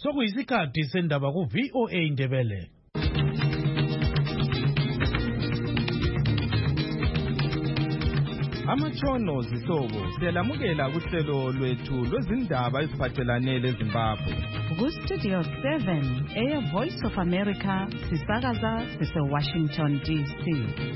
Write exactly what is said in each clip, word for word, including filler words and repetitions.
Sokuyisikhathi sendaba ku V O A Indebele. Amatshono zihlobo siyalamukela kuhlelo lwethu lwezindaba eziphathelane leZimbabwe. Ku Studio seven, Air Voice of America, sisakaza sise Washington D C.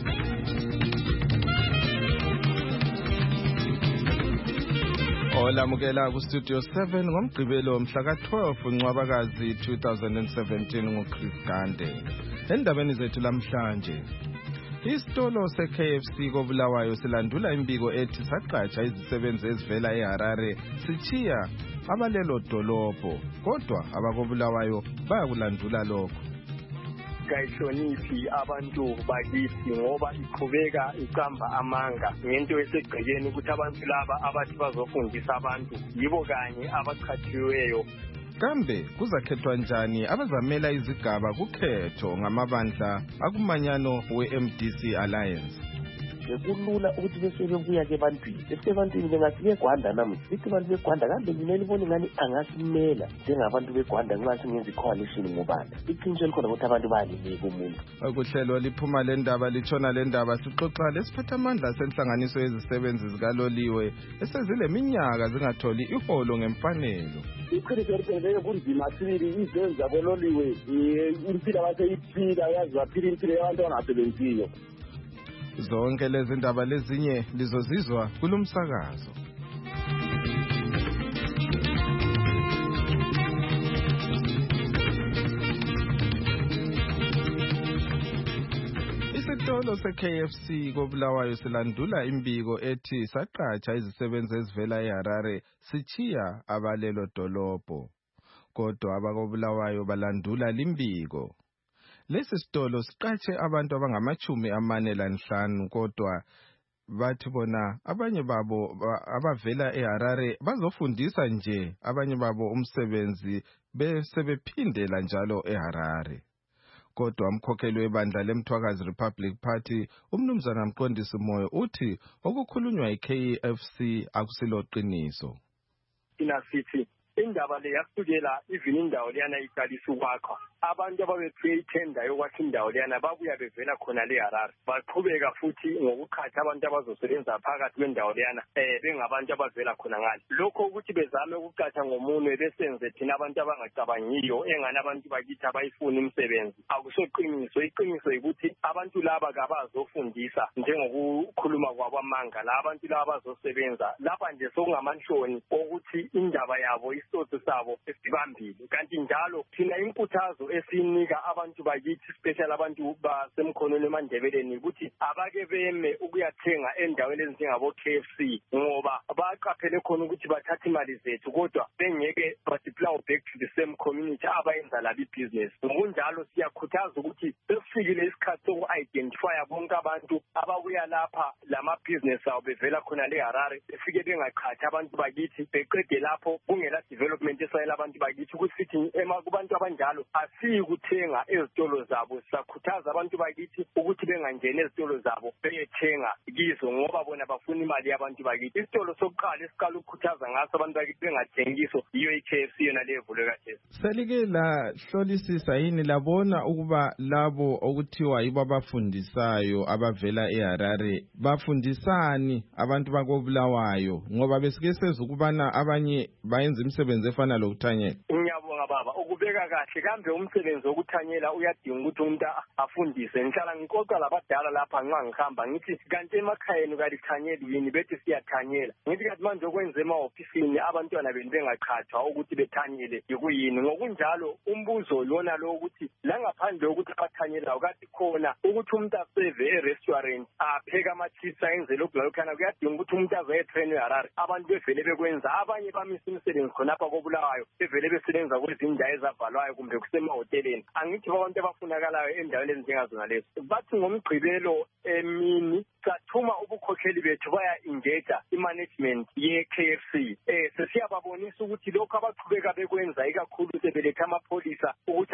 Olamukela ku Studio seven ngomgqibelo mhla ka twelve uNcwabakazi two thousand seventeen nguChris Gande. Endabeni zethu lamhlanje, isitolo se-K F C koBulawayo silandula imbiko ethi saqhatsha izisebenzi ezivela eHarare sithiya abalelo dolobho, kodwa abakoBulawayo bayakulandula lokho. Kayihloniphi abantu bakithi ngoba iqhubeka iqamba amanga ngento esegcekeni ukuthi abantu laba abathi bazofundisa abantu yibo kanye abaqhathiweyo. Kambe kuzakhethwa njani abazamela izigaba kukhetho ngamabandla akumanyano we-M D C Alliance? Kulula ukuthi bese bebuya ke ebantwini bese ebantwini bengafike eGwanda namhlanje sithi abantu beGwanda kambe ngimele ibone ngani angasimela njengabantu beGwanda nxa singenza i-coalition ngobanda. Iqiniso elikhona ukuthi abantu bayalimeka umuntu. Ukuhlelo liphuma le ndaba litshona le ndaba sixoxa lesiphathamandla senhlanganiso yezisebenzi zikaloliwe esezile minyaka zingatholi iholo ngemfanelo. Iqiniso eliqiniso kunzima sibili izenzi zabololiwe impilo abaseyiphila yazi baphila impilo yabantu abangasebenziyo. Zonke lezi ndaba lezinye lizozizwa kulomsakazo. Isitolo se-K F C koBulawayo silandula imbiko ethi saqhatsha izisebenzi ezivela eHarare sithiya abalelo dolobho, kodwa abakoBulawayo balandula limbiko. Lesi sitolo siqhatshe abantu abangamachumi amane lanhlanu, kodwa bathi bona abanye babo abavela eHarare bazofundisa nje, abanye babo umsebenzi bese bephindela njalo eHarare. Kodwa umkhokheli webandla leMthwakazi Republic Party umnumzana Mqondisi Moyo uthi okukhulunywa yi-K F C akusilo qiniso. Ina sithi indaba le yasukela even indawo leyana iqalisa ukwakha. Abantu ababephiwe ithenda yokwakha indawo leyana babuya bevela khona le Harare baqhubeka futhi ngokukhatha abantu abazosebenza phakathi kwendawo leyana eh bengabantu abavela khona ngale. Lokho ukuthi bezame ukuqhatha ngomunwe besenze thina abantu abangacabangiyo engana abantu bakithi abayifuna imisebenzi akusoqiniso. Iqiniso ukuthi abantu laba kabazofundisa njengokukhuluma kwabamanga la abantu laba bazosebenza lapha nje sokungamanhloni ukuthi indaba yabo isitotho sabo esibambile. Kanti njalo thina inkuthazo esinika abantu bakithi special abantu basemkhonweni eMandebeleni ukuthi abake beme ukuyathenga endaweni ezinjengabo K F C ngoba baqaphele khona ukuthi bathatha imali zethu kodwa bengeke badeploy back to the same community abayenza labi business. Ngokunjalo siyakhuthaza ukuthi besifikile isikhathi soku-identify bonke abantu ababuya lapha lama business abo bevela khona le Harare befike bengaqhathi abantu bakithi beqede lapho kungela development esayela abantu bakithi ukuthi sithi ema kubantu abanjalo asiyi kuthenga ezitolo zabo. Siyakhuthaza abantu bakithi ukuthi bengangena ezitolo zabo beyethenga kizo ngoba bona bafuna imali yabantu bakithi. Isitolo sokuqala esiqala ukukhuthaza ngaso abantu bakithi bengathengiso yiyo i-K F C yona levulwe kahle. Selike la hlolisisa yini labona ukuba labo okuthiwa yibo abafundisayo abavela eHarare bafundisani abantu bakoBulawayo ngoba besike seza ukubana abanye bayenza imisebenzi efana lokuthanyela? Ngiyabonga baba ukubeka kahle kambe umsebenzi wokuthanyela uyadinga ukuthi umuntu afundise. Ngihlala ngikoqa labadala lapha nxa ngihamba ngithi kanti emakhayeni kalithanyeli yini bethi siyathanyela. Ngithi kanti manje okwenza ema-ofisini abantwana benu bengaqhathwa ukuthi bethanyele yikuyini. Ngokunjalo umbuzo yona lo ukuthi la ngaphandle ukuthi abathanyelayo kathi khona ukuthi umuntu aseve e-restaurant apheka ama-chips ayenze lokhu lalokhana kuyadinga ukuthi umuntu azoyetrain eHarare abantu bevele bekwenza. Abanye bamisa imisebenzi khonapha koBulawayo bevele besebenza kwezindawo ezavalwayo kumbe kusemahoteleni. Angithi abantu abafunakalayo endaweni ezinjengazona lezo bathi ngomgqibelo emini sathuma ubukhokheli bethu baya engage i-management ye-K F C. Eh sesiyababonisa ukuthi lokho abaqhubeka bekwenza ikakhulu sebeletha amapholisa ukuthi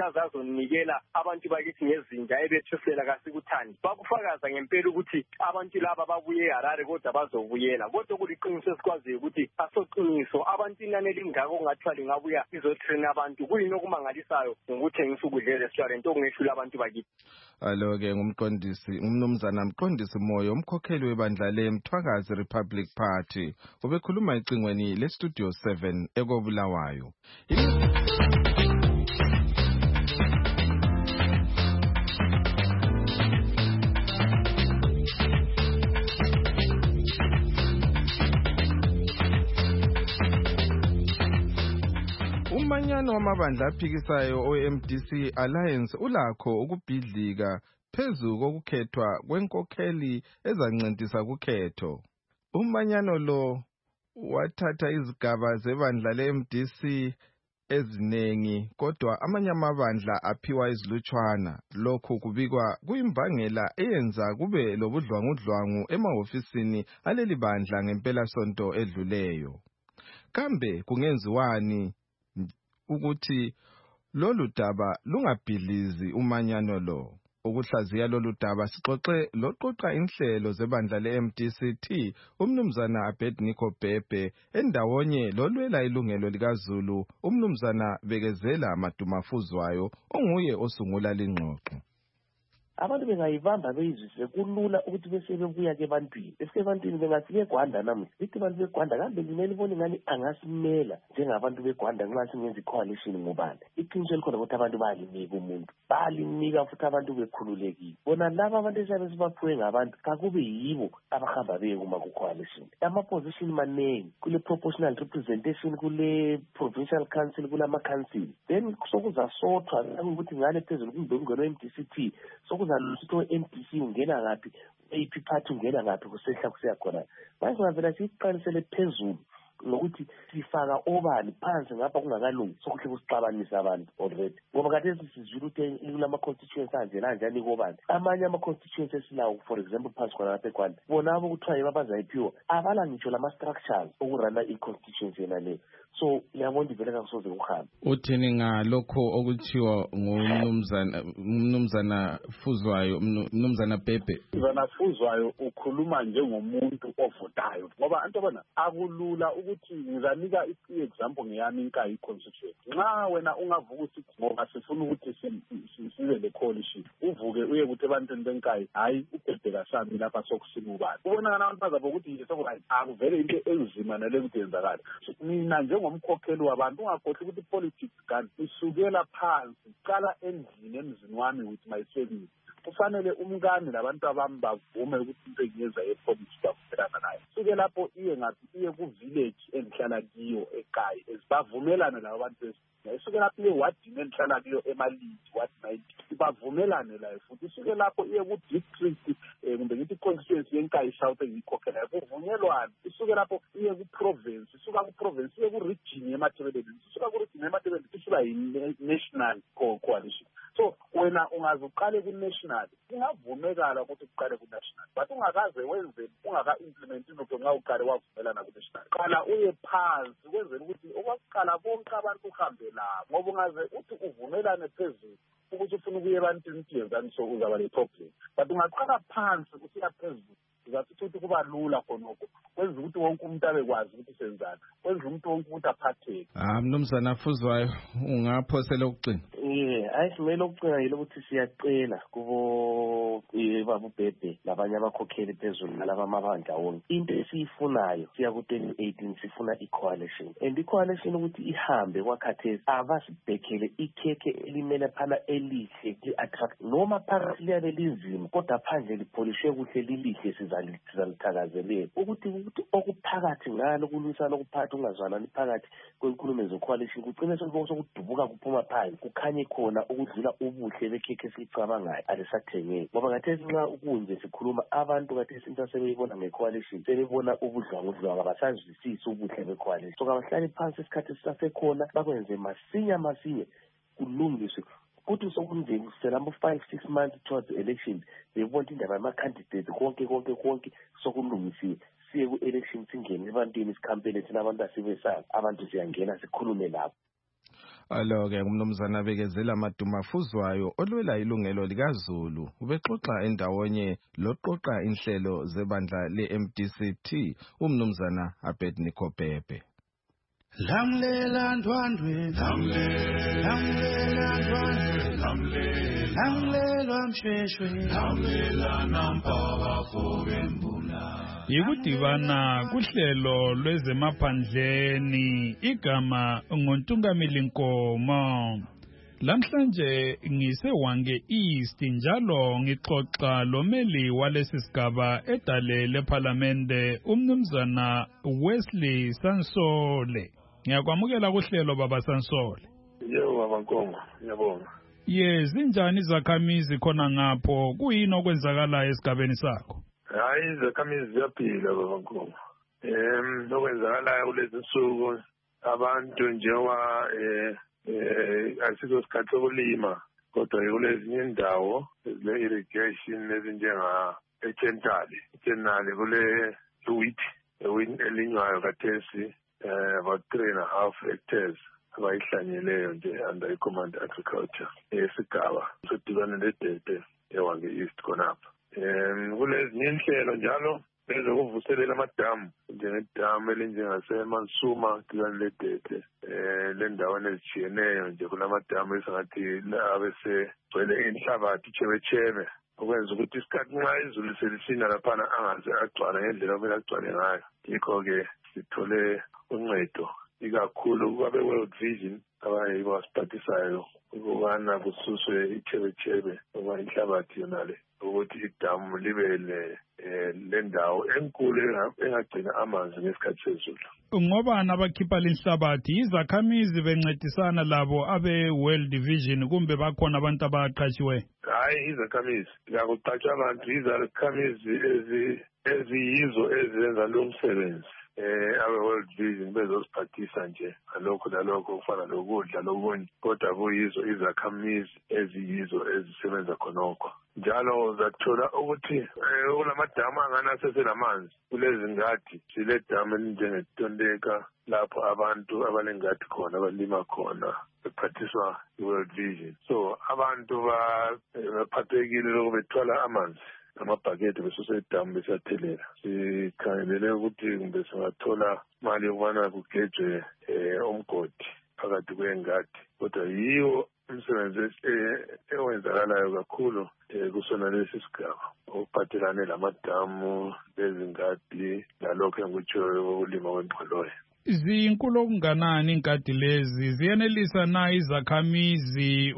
azazonikela abantu bakithi ngezinja ebethusela kasikuthandi bakufakaza ngempela ukuthi abantu laba babuye eHarare kodwa bazobuyela kodwa kuliqiniso esikwaziyo ukuthi asoqiniso abantu inani elingako ongathiwa lingabuya izotrain abantu kuyini okumangalisayo ngokuthengisa ukudla e-restaurant okungehlula abantu bakithi. Alo-ke ngumqondisi umnumzana Mqondisi Moyo umkhokheli webandla leMthwakazi Republic Party ubekhuluma ecingweni leStudio seven ekobulawayo. Umanyano wamabandla aphikisayo o-M D C Alliance ulakho ukubhidlika phezu kokukhethwa kwenkokheli ezancentisa kukhetho. Umanyano lo wathatha izigaba zebandla le-M D C ezinengi kodwa amanye amabandla aphiwa izilutshwana. Lokhu kubikwa kuyimbangela eyenza kube lobudlwangudlwangu emahofisini aleli bandla ngempela sonto edluleyo. Kambe kungenziwani ukuthi lolu daba lungabhidlizi umanyano lo? Ukuhlaziya lolu daba sixoxe loqoqa inhlelo zebandla le-M D C T umnumzana Abednego Bhebhe endawonye lolwela ilungelo likaZulu umnumzana Bekezela Madumafuzwayo onguye osungula lengxoxo. Abantu bengayibamba beyizwisise kulula ukuthi bese bebuya ke ebantwini bese ebantwini bengathi beGwanda namuhla lithi abantu beGwanda kambe lina libona ngani angasimela njengabantu beGwanda nxa singenza i-coalition ngobani. Iqiniso likhona ukuthi abantu bayalimika umuntu bayalimika futhi abantu bekhululekile bona laba abantu esiyabe sibaphiwe ngabantu kakube yibo abahamba beye kuma ku-coalition. Ama-position maningi kule proportional representation kule provincial council kulama-council then sokuzasothwa ukuthi ngale phezulu kumdongolo M D C T sokuzalusithi o-M D C ungena ngaphi eyiphi party ungena ngaphi kusehla kuseya khona manje singavela siyiqalisele phezulu nokuthi sifaka obani phansi ngapha kungakalungi sokuhle kusixabanisa abantu already ngoba khathesi sizwile ukuthi kulama-constituency anje lanjani kobani amanye ama-constituency esilawo for example phansi khona lapha eGwanda bona abo kuthiwa yibo abazayiphiwa abala ngitsho lama-structures okurana i-constituency yena leyo so ngiyabona ivele kakusoze kuhambe. Uthini ngalokho okuthiwa ngumnumzana umnumzana Fuzwayo umnumzana Bhebhe? Umnumzana Fuzwayo ukhuluma njengomuntu ovotayo ngoba anto bona akulula ukuthi ngizanika i-example ngeyami iNkayi constituency. Nxa wena ungavuka usithi ngoba sifuna ukuthi sibe le-coalition uvuke uye kuthi ebantwini beNkayi hayi uBhebhe kasami lapha sokusima ubani ubonakala abantu bazabe ukuthi sokurayi akuvele into enzima nale ukuthi yenzakala. Mina njengomkhokheli wabantu ungakhohlwa ukuthi politics kanti isukela phansi iqala endlini emzini wami with my family. Kufanele umkani labantu abami bavume ukuthi into engiyenza ye-politics bavumelana nayo. Suke lapho iye ngathi iye ku-village engihlala kiyo eKayi bavumelane labo bantu isuke lapho iye wadini engihlala kiyo emalindi wadi ninety bavumelane layo futhi isuke lapho iye ku-district kumbe ngithi i-constituency yeNkayi South engiyikhokhelayo kuvunyelwane isuke lapho iye ku-province isuka ku-province iye ku-region yeMatabeleland isuka ku-region yeMatabeleland isuka yi-national coalition. So wena ungaze uqale ku-national ingavumekala ukuthi uqale ku-national but ungakaze wenze ungaka-implement into nxa uqale wavumelana ku-national qala uye phansi kwenzela ukuthi okwakuqala bonke abantu uhambe labo ngoba ungaze uthi uvumelane phezulu ukuthi ufuna ukuya ebantwini ukuthi yenzani so uzaba le-problem but ungaqala phansi kusiya phezulu uzathi ukuthi kuba lula khonokho kwenza ukuthi wonke umuntu abekwazi ukuthi senzani kwenza umuntu wonke ukuthi aphatheke. Ah Mnumzana Fuzwayo ungaphosela ukucina. Eh hayi simele ukucina yilo ukuthi siyacela kubo baba uBhebhe labanye abakhokheli phezulu nalaba amabandla wonke into esiyifunayo siya ku twenty eighteen sifuna i-coalition and i-coalition ukuthi ihambe kwakhathesi abasibhekele ikhekhe elimele phana elihle li-attract noma phakathi liyabe linzima kodwa phandle lipholishwe kuhle lilihle sizalithakazelela ukuthi ukuthi okuphakathi ngalo kulwisana okuphakathi ungazwanani phakathi kwenkulumo ze-coalition kugcine sokudubuka kuphuma phansi kukhanye khona ukudlula ubuhle bekhekhe esicabangayo alisathengeki ngoba khathesi nxa ukunje sikhuluma abantu khathesi into sebeyibona nge-coalition sebebona ubudlwangudlwangu abasazwisisi ubuhle be-coalition so kabahlale phansi isikhathi sisasekhona bakwenze masinya masinye kulungiswe kuthi sokunzima selamba five six months towards the election bebona indaba yama-candidates konke konke konke sokulungisiwe siye ku-election singene ebantwini isikhampeni thina abantu asibesaba abantu siyangena sikhulume lapho. Alo-ke umnumzana Bekezela Madumafuzwayo olwela ilungelo likaZulu ubexoxa endawonye loqoqa inhlelo zebandla le-M D C T umnumzana Abednego Bhebhe. Lamlela ndwandwe lamlela ndwandwe lamlela lamlela msheshwe lamlela nampaba fobembula. Yikudibana kuhlelo lwezemaphandleni igama ngoNtungamili Nkomo. Lamhlanje ngisewange East njalo ngixoxa lomeli walesi sigaba edale leParlamente umnumzana Wesley Sansole. Ngiyakwamukela kuhlelo baba Sansole. Yebo baba Nkomo, ngiyabonga. Yes, injani izakhamizi khona ngapho kuyini okwenzakala esigabeni sakho? Hayi izakhamizi ziyaphila baba Nkomo. Em okwenzakala kulezi nsuku abantu njengoba eh eh asikho isikhathi sokulima kodwa kulezinye indawo ezile irrigation ezinjenga eTentali eTentali kule wheat wheat elinywayo kathesi eh about three and a half hectares abayihlanyeleyo nje under i-Command Agriculture esigaba sodibana nedete ewange East khonapha. Em kulezinye inhlelo njalo bezokuvuselela amadamu njengedamu elinjengasemansuma dibana ledete eh lendaweni ezitshiyeneyo nje kulamadamu esingathi abese gcwele inhlabathi chebechebe okwenza ukuthi isikhathi nxa izulu selisina laphana angaze agcwala ngendlela okumele agcwale ngayo. Yikho-ke sithole uncedo ikakhulu kwabe World Vision abayibo basiphathisayo ukubana kususwe ichebechebe ngoba inhlabathi yonale ukuthi idamu libe lendawo enkulu engagcina amanzi ngesikhathi sezulu. Ngoba nabakhipha lenhlabathi izakhamizi bencedisana labo abe World Vision kumbe bakhona abantu abaqhatshiwe? Hayi izakhamizi yakuqhatshwa abantu izakhamizi eziyizo ezenza lo msebenzi. Eh abe World Vision bezosiphathisa nje alokho nalokho kufana lokudla lokunye kodwa kuyizo izakhamizi eziyizo ezisebenza khonokho. Njalo zathola ukuthi kulamadamu anganaseselamanzi kulezi ngadi sile damu elinjengeTonteka lapho abantu abalengadi khona abalima khona bephathiswa i-World Vision. So abantu baphathekile lokho bethwala amanzi amabhakede besuse idamu besathelela. Sikhangelele ukuthi kumbe singathola imali yokubana kugejwe umgodi phakathi kwengadi kodwa yiwo umsebenzi ewenzakalayo kakhulu kusona lesi sigaba okuphathelane lamadamu lezingadi lalokho engikutshoyo ukulima kwengqoloyi. Zinkulu okunganani inkadi lezi ziyenelisa na izakhamizi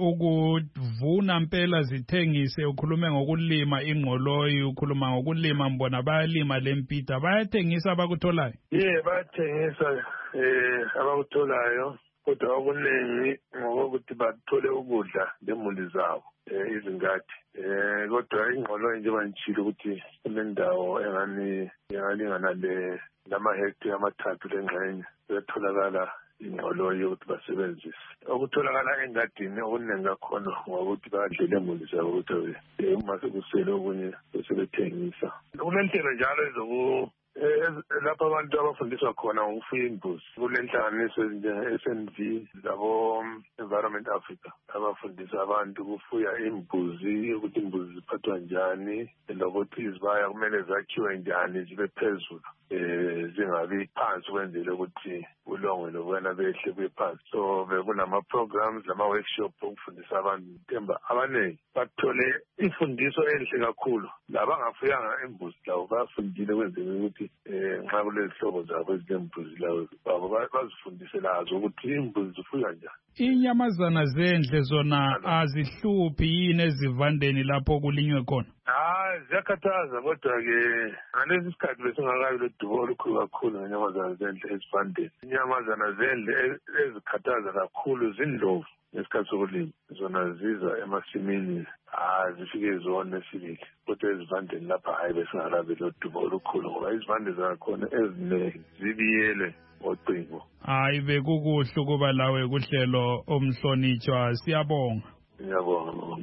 ukuvuna impela zithengise? Ukhulume ngokulima ingqoloyi, ukhuluma ngokulima mbona bayalima lempita, bayathengisa abakutholayo? Yeah, bayathengisa eh abakutholayo kodwa okuningi ngokuthi bathole ukudla lemuli zabo izingadi. Eh kodwa ingqoloyi nje banjilo ukuthi kulendawo engani yangalingana le lamahektare amathathu lengxenye betholakala ingqoloyi yokuthi basebenzise. Okutholakala engadini okuningi kakhona ngokuthi badlele imuli zabo ukuthi uma sekusele okunye besebethengisa. Kulenhlelo njalo ezoku lapha abantu abafundiswa khona ngokufuya imbuzi kulenhlanganiso ezinjenge-S N V labo Environment Africa abafundisa abantu ukufuya imbuzi ukuthi imbuzi ziphathwa njani lokuthi izibaya kumele zakhiwe njani zibe phezulu eh zingabi phansi kwenzele ukuthi ulongwe lokwena behle kwephansi. So bekunama programs lama workshop okufundisa abantu themba abaningi bathole imfundiso enhle kakhulu. Labangafuyanga imbuzi lawo bafundile kwenzele ukuthi eh nxa kulezihlobo zabo ezilembuzi lawo babo bazifundise lazo ukuthi imbuzi zifuywa njani. Inyamazana zendle zona azihluphi yini ezivandeni lapho kulinywe khona? Ah ziyakhathaza kodwa ke ngalesi sikhathi besingakabi ledubo olukhulu kakhulu ngenyamazana zendle ezivandeni. Inyamazana zendle ezikhathaza kakhulu zindlovu ngesikhathi sokulima. Zona ziza emasimini zifike zona esibili kodwa ezivandeni lapha hayi besingakabi ledubo olukhulu ngoba izivande zakhona eziningi zibiyele ocingo. Hayi bekukuhle kuba lawe kuhlelo omhlonitshwa, siyabonga. Ngiyabonga mama Nkosi.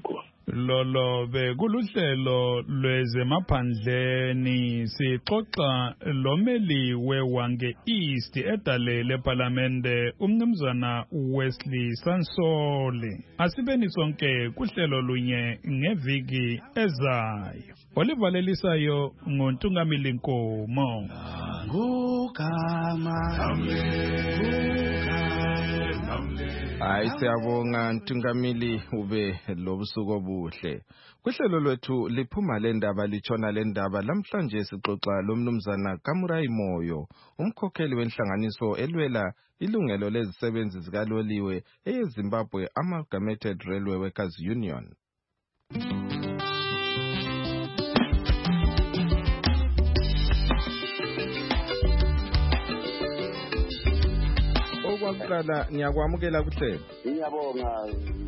Lolo bekuluhlelo lwezemaphandleni sixoxa lomeli weWange East edalele parliamente umnumzana Wesley Sansole. Asibeni sonke kuhlelo lunye ngeviki ezayo. Olivalelisayo ngontungamili Nkomo. Hayi siyabonga Ntungamili ube lobusuku obuhle. Kuhlelo lwethu liphuma lendaba litshona lendaba lamhlanje sixoxa lomnumzana Kamurai Moyo, umkhokheli wenhlanganiso elwela ilungelo lezisebenzi zikaloliwe eyeZimbabwe Amalgamated Railway Workers Union. Okwaqala ngiyakwamukela kuhlelo. Ngiyabonga.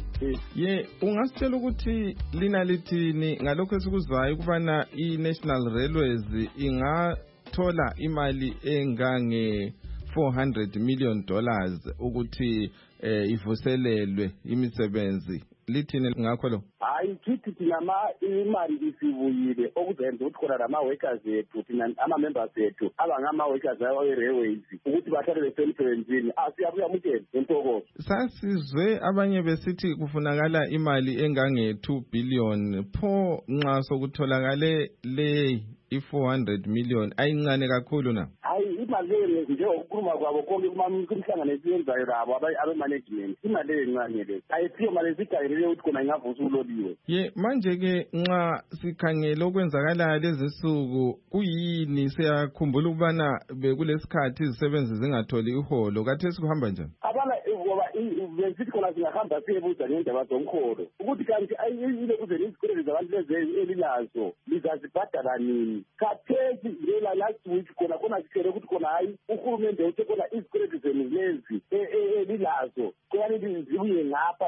Ye ungasitshela ukuthi lina lithini ngalokho esikuzwayo ukubana i-National Railways ingathola imali engange four hundred million dollars ukuthi eh, ivuselelwe imisebenzi. Lithini ngakho lo? Hayi kithi thina imali isibuyile okuzenza ukuthi khona lama workers ethu thina ama members ethu abangama workers awe-railways ukuthi bahlale besemsebenzini asiyabuyamukela intokozo. Sasizwe abanye besithi kufunakala imali engange two billion pho nxa sokutholakale le i-four hundred million ayincane kakhulu na? Hayi imali le njengokukhuluma kwabo konke kumhlangano esiyenzayo labo abe-management imali le encane le ayiphiwe mali esidayirele ukuthi khona ingavusa uloliwe. Ye manje ke nxa sikhangela okwenzakala lezi nsuku kuyini siyakhumbula ukubana bekulesikhathi izisebenzi zingatholi iholo khathesi kuhamba njani? Abana ngoba besithi khona singahamba siyebuza ngendaba zomholo ukuthi kanti ayile kuze izikweletu zabantu lezi elilazo lizazibhadala nini. Khathesi lela last week khona khona sikhere ukuthi khona hayi uhulumende uthe khona izikweletu zenu lezi elilazo kuyani zibuye ngapha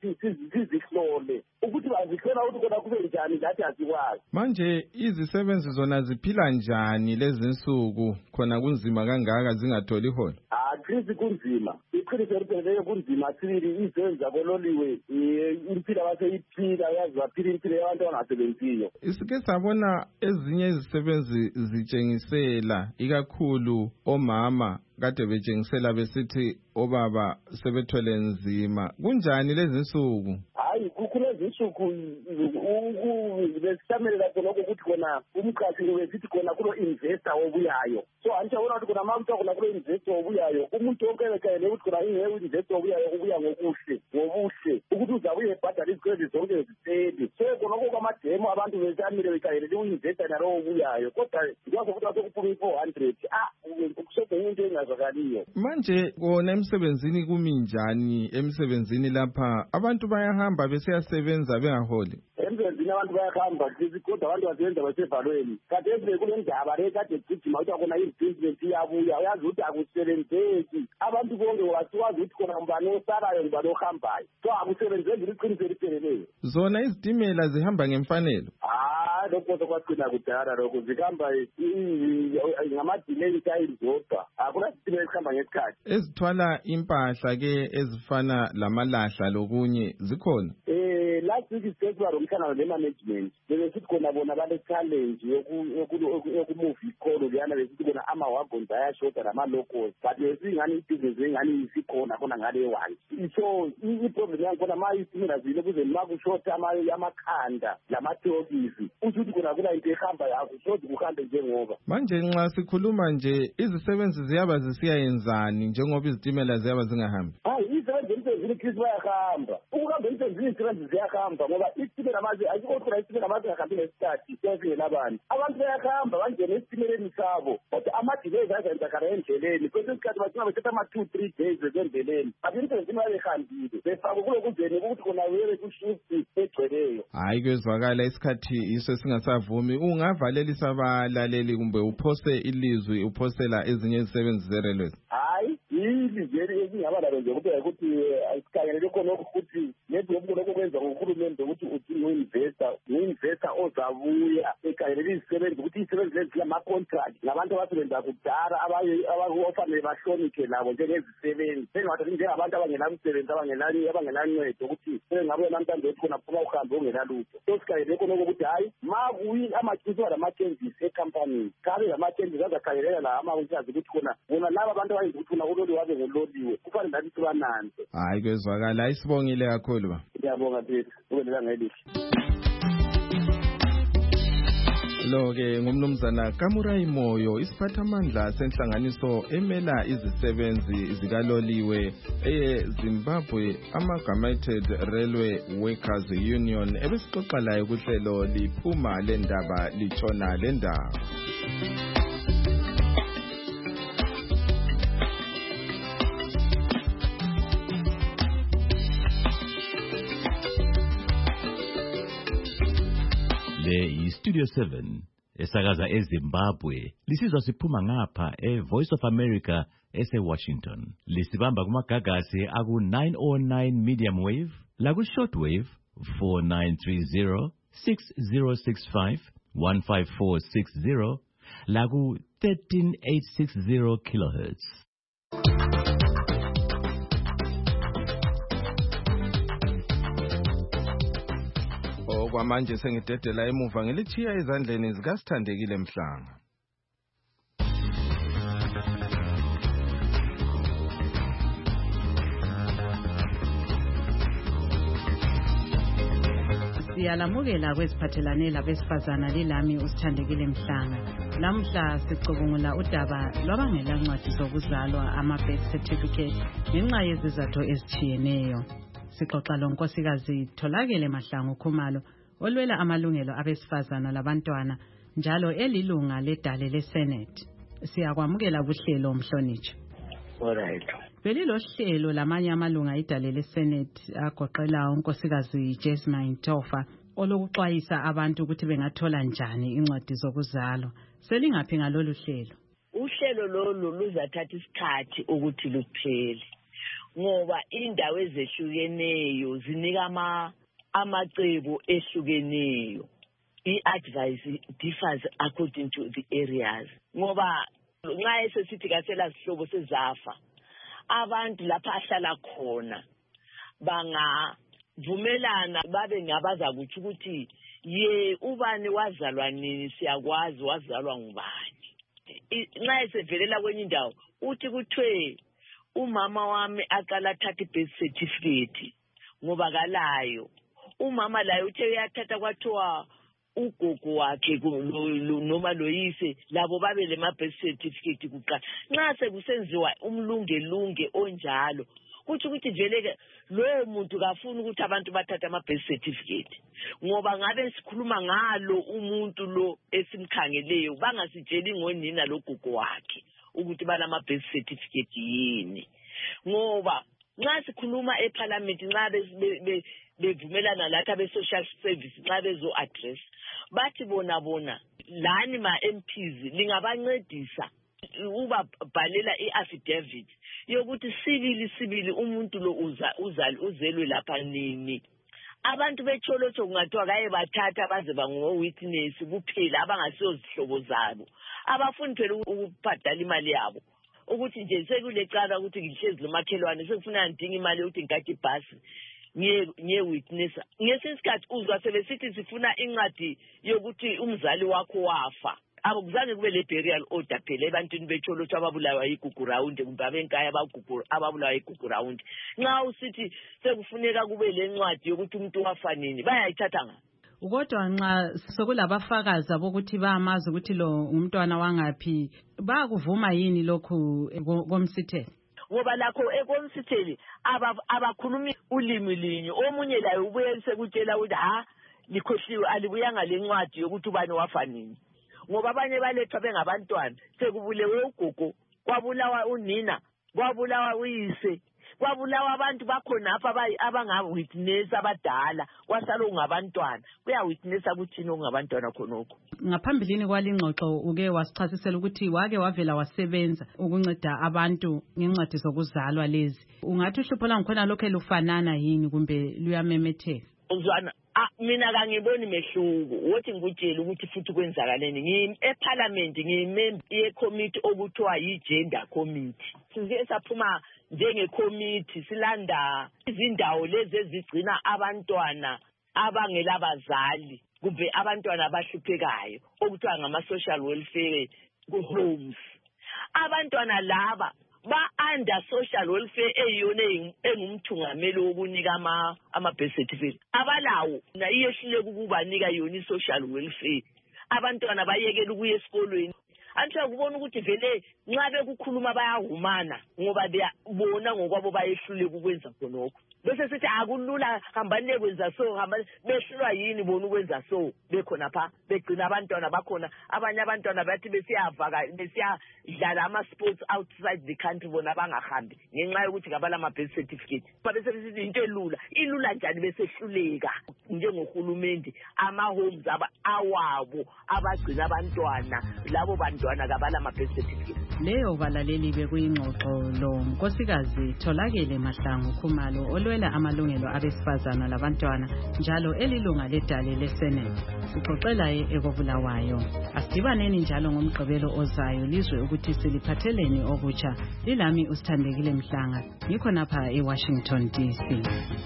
sizihlole ukuthi bazihlola ukuthi khona kube njani ngathi asikwazi. Manje izisebenzi zona ziphila njani lezi nsuku khona kunzima kangaka zingatholi iholo? Ah Chris kunzima. Iqiniso elipheleleyo kunzima sibili izenzi zabololiwe impilo abaseyiphila yazi baphila impilo yabantu abangasebenziyo. Isike sabona ezinye izisebenzi zitshengisela ikakhulu omama kade betshengisela besithi obaba sebethwele nzima. Kunjani lezi nsuku? Hayi kulezi nsuku besihlamele lapho lokho ukuthi khona umqhashi wesithi khona kulo investor obuyayo. So anjabona ukuthi khona manje khona kulo investor obuyayo umuntu onkekekele ukuthi khona ingewe investor obuyayo ubuya ngokuhle ngobuhle ukuthi uzabuye ebhadala izikweletu zonke ziseli. So khona kwamademo abantu besamile bekayelele uinvestor nalo obuyayo kodwa njengoba ukuthi akuphuma four hundred ah ukushoda into engazakaliyo. Manje kona emsebenzini kuminjani emsebenzini lapha abantu bayahamba besiyasebenza bengaholi? Emsebenzini abantu bayahamba kodwa abantu basebenza basevalweni. Kade ebe kule ndaba le kade kugijima ukuthi akona i-business iyabuya uyazi ukuthi akusebenzeki abantu bonke wasikwazi ukuthi khona ngubani osalayo ngubani ohambayo so akusebenzeki iqiniso elipheleleyo. Zona izitimela zihamba ngemfanelo? Ah lokho sokwaqina kudala lokho zihamba ngama-delay time zodwa akuna sitimela esihamba ngesikhathi. Ezithwala impahla ke ezifana lamalahla lokunye zikhona? Eh last week sisezwa lomhlangano le-management besithi khona bona bale-challenge yokumove ikolo leyana besithi khona ama-wagons ayashoda nama-locos but besingani ibhizinesi engani isikhona khona ngale-one. So iproblem yangikhona ma izitimela zile kuze ma kushota amakhanda lamathokisi uthi ukuthi khona kula into ehamba akushodi kuhambe njengoba. Manje nxa sikhuluma nje izisebenzi ziyaba zisiyayenzani njengoba izitimela ziyaba zingahambi? Hayi izisebenzi emsebenzini Chris bayahamba ukuhamba emsebenzini izisebenzi ziyahamba ngoba isitimela manje ayikho khona isitimela manje ngahambi ngesikhathi siyafike abantu abantu bayahamba bangena esitimeleni sabo kodwa ama-delays azenzakala endleleni kwesinye isikhathi bagcina bethatha ama-two three days besendleleni but emsebenzini babehambile befake kulo kuzeni ukuthi khona webe kushift egcweleyo. Hayi kwezwakala isikhathi iso singasavumi ungavalelisa abalaleli kumbe uphose ilizwi uphosela ezinye izisebenzi ze-railways? Hayi yili vele ezingaba lalo nje kuphela ukuthi asikhangelele khona ukuthi maybe lokho kwenza ngohulumende ukuthi uthi uinvestor uinvestor ozabuya ekhangelele izisebenzi ukuthi izisebenzi lezi lama-contract ngabantu abasebenza kudala abakufanele bahloniphe nabo njengezisebenzi sengathi njengabantu abangenamsebenzi abangenancedo ukuthi sengabuye namhlanje khona phuma uhambe ongenalutho so sikhangelele khona ukuthi hayi ma kuyi amachiso lama-changes ekhampanini kabe lama-changes azakhangelela la ama-wikazi ukuthi khona bona laba abantu abayenza ukuthi khona uloliwe wabe nguloliwe kufanele nathi sibananze. Hayi kwezwakala isibongile kakhulu ba. Ngiyabonga Peter ube nelanga elihle. Lo-ke ngumnumzana Kamurai Moyo isiphathamandla senhlanganiso emela izisebenzi zikaloliwe eZimbabwe Amalgamated Railway Workers Union ebesixoxa layo kuhlelo liphuma lendaba litshona lendaba. Le Studio seven esakaza eZimbabwe lisizwa siphuma ngapha eVoice of America ese-Washington. Lisibamba kumagagasi aku nine oh nine medium wave laku shortwave four nine three zero, six zero six five, one five four six zero laku thirteen eight sixty kilohertz. Kwamanje sengidedela emuva ngilithiya ezandleni zikaSithandekile Mhlanga. Siyalamukela kweziphathelane labesifazana lilami uSithandekile Mhlanga. Lamhla sicubungula udaba lwabangela ncwadi zokuzalwa ama-birth certificate ngenxa yezizathu ezitshiyeneyo. Sixoxa lonkosikazi Tholakele Mahlangu Khumalo olwela amalungelo abesifazana labantwana njalo elilunga ledale leSenate. Siyakwamukela kuhlelo Mhlonitsha. Alright. Belilo hlelo lamanye amalunga idale leSenate agoqela unkosikazi Jasmine Tofa olokuxwayisa abantu ukuthi bengathola njani incwadi zokuzalwa. Selingaphi ngalolu hlelo? Uhlelo lolu luzathatha isikhathi ukuthi luphele. Ngoba indawo ezehlukeneyo zinika ama amacebo ehlukeneyo. I-advice differs according to the areas. Ngoba nxa esesithi kasela sihlobo sezafa abantu lapha ahlala khona bangavumelana babe ngabaza kuthi ukuthi ye ubani wazalwa nini siyakwazi wazalwa ngubani. Nxa esevelela kwenye indawo uthi kuthwe umama wami aqala thatha birth certificate ngoba kalayo. Umama layo uthe uyathatha kwathiwa ugogo wakhe noma loyise labo babe le ma birth certificate kuqala. Nxa sekusenziwa umlungelunge onjalo kuthi ukuthi vele lo muntu kafuni ukuthi abantu bathathe ama birth certificate ngoba ngabe sikhuluma ngalo umuntu lo esimkhangeleyo bangasitsheli ngonina logogo wakhe ukuthi banama birth certificate yini. Ngoba nxa sikhuluma eParliament nxa bevumelana lathi abe social service nxa bezo address bathi bona bona lani ma M Ps lingabancedisa uba bhalela i-affidavit yokuthi sibili sibili umuntu lo uzali uzelwe lapha nini. Abantu betsholotsho kungathiwa kaye bathatha baze bango-witness kuphela abangasiyo zihlobo zabo abafuni phela ukubhadala imali yabo ukuthi nje sekulecala ukuthi ngihlezi lomakhelwane sekufuna ngidinga imali ukuthi ngikade ibhasi ngiye witness. Ngesinye isikhathi uzwa sebesithi sifuna incwadi yokuthi umzali wakho wafa. Akuzange kube le burial order phela ebantwini betsholotsho ababulawa igugu round kumbe abenkaya ababulawa igugu round. Nxa usithi sekufuneka kube le ncwadi yokuthi umuntu wafa nini bayayithatha ngaphi? Kodwa nxa sokulabafakazi bokuthi bayamazi ukuthi lo umntwana wangaphi bayakuvuma yini lokhu komsitheli? Ngoba lakho ekomsitheli abakhulumi ulimi linye omunye laye ubuye sekutshela ukuthi ha likhohliwe alibuyanga lencwadi yokuthi ubani wafa nini. Ngoba abanye balethwa bengabantwana sekubulewe ugogo kwabulawa unina kwabulawa uyise kwabulawa abantu bakhona apha abanga-witness abadala kwasala ungabantwana kuya-witnessa kuthini okungabantwana khonokho. Ngaphambilini kwalingxoxo uke wasichasisela ukuthi wake wavela wasebenza ukunceda abantu ngencwadi zokuzalwa lezi. Ungathi uhlupho langikhona lokho lufanana yini kumbe luyamemetheka? Uzwana mina kangiboni mehluko wothi ngikutshela ukuthi futhi kwenzakaleni. Ngimi eParliament ngiyimember ye-committee okuthiwa yi-gender committee. Sike saphuma njenge-committee silanda izindawo lezi ezigcina abantwana abangelabazali kumbe abantwana abahluphekayo okuthiwa ngama-social welfare homes. Abantwana laba ba-under social welfare eyiyona engumthungameli wokunika ama-birth certificate. Abalawo na iyehluleka ukubanika yona i-social welfare. Abantwana bayekela ukuya esikolweni. Antsha kubona ukuthi vele nxa bekukhuluma bayahumana ngoba bona ngokwabo bayehluleka ukwenza khonokho. Bese sithi akulula hambane kwenza so hambane behlulwa yini bona ukwenza so bekhona pha begcina abantwana bakhona abanye abantwana bathi besiyavaka besiyadlala ama sports outside the country bona bangahambi ngenxa yokuthi ngabala ama birth certificate. Bese sithi into elula ilula njani besehluleka njengohulumende ama homes aba awabo abagcina abantwana labo bantwana kabala ama birth certificate. Leyo balaleli bekuyingxoxo lo Nkosikazi Tholakele Mahlangu Khumalo olwela amalungelo abesifazana labantwana njalo elilunga ledale leSenate. Sixoxela ekobulawayo. Asidibaneni njalo ngomgqibelo ozayo lizwe ukuthi siliphatheleni okutsha. Lilami uSithandekile Mhlanga ngikho napha eWashington D C.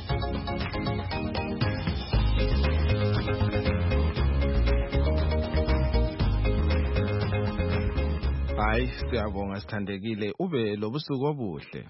Hayi siyabonga Sithandekile ube lobusuku obuhle.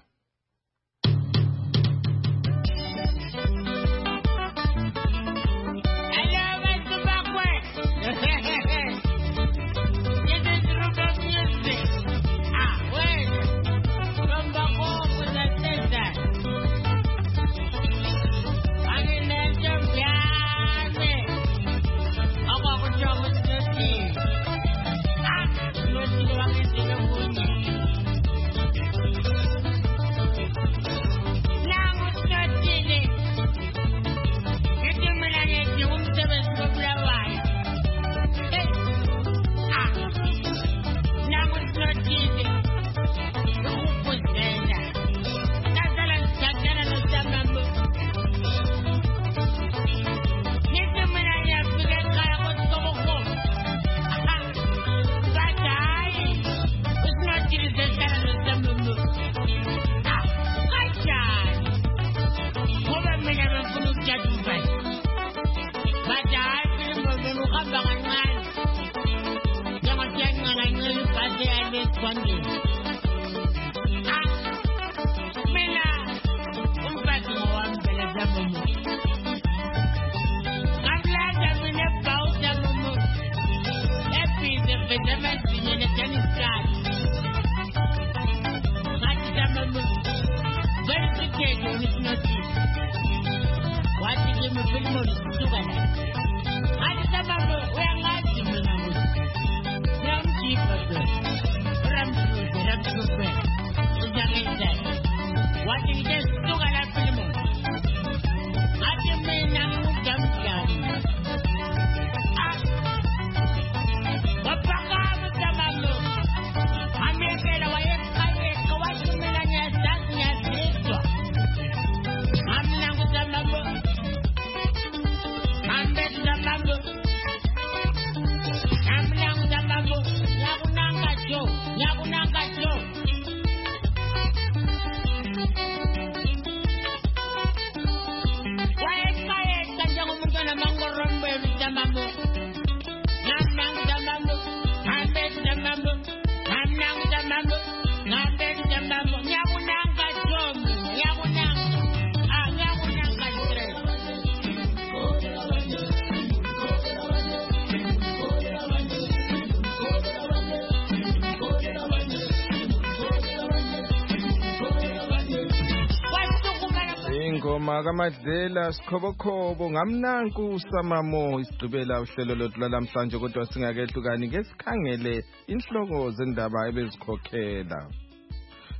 Ingoma kaMadlela Sikhobokhobo ngamnanku Samamo isigqibela uhlelo lwethu lamhlanje kodwa singakehlukani ngesikhangele inhloko zendaba ebezikhokhela.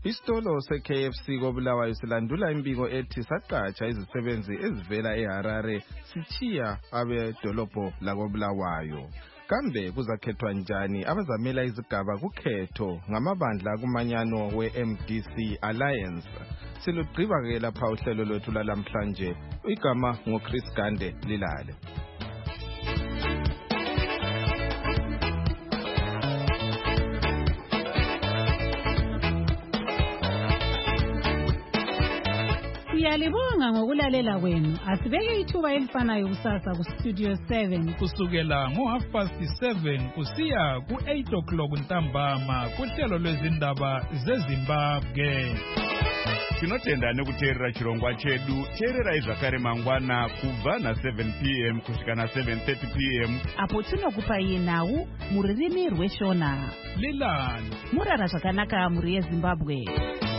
Isitolo se-K F C koBulawayo silandula imbiko ethi saqatsha izisebenzi ezivela eHarare sithiya abedolobho lakoBulawayo. Kambe kuzakhethwa njani abazamela izigaba kukhetho ngamabandla kumanyano we-M D C Alliance? Silugqiba-ke lapha uhlelo lwethu lalamhlanje. Igama ngoChris Gande Lilale. Siyalibonga ngokulalela kwenu. Asibeke ithuba elifanayo kusasa ku Studio seven kusukela ngo half past seven kusiya ku eight o'clock ntambama kuhlelo lwezindaba zeZimbabwe. Tinotenda nekuteerera chirongwa chedu. Teerera zvakare mangwana kubva na seven p m kusvika na seven thirty p m apo tinokupai nhau mururimi rweshona. Lilani Murara zvakanaka muri yeZimbabwe.